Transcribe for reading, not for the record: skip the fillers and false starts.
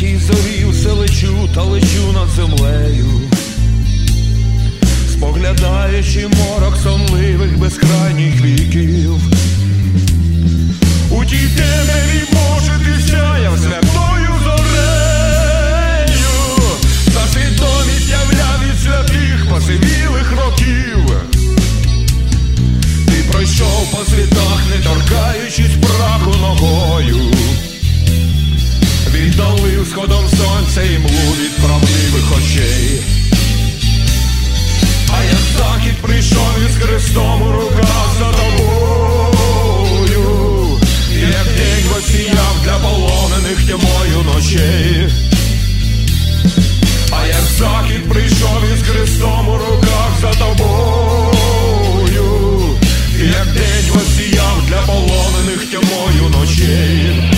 10-й зорі все лечу та лечу над землею, споглядаючи морок сонливих безкрайніх віків. У тій темряві, Боже, ти сяяв святою зорею, за свідомість являв від святих посивілих років. Ти пройшов по світах, не торкаючись праху ногою, віддалив сходом сонця і млу від правдивих очей. А я в захід прийшов із Христом у руках за тобою, як день восіяв для полонених тьмою ночей. А я в захід прийшов із Христом у руках за тобою, як день восіяв для полонених тьмою ночей.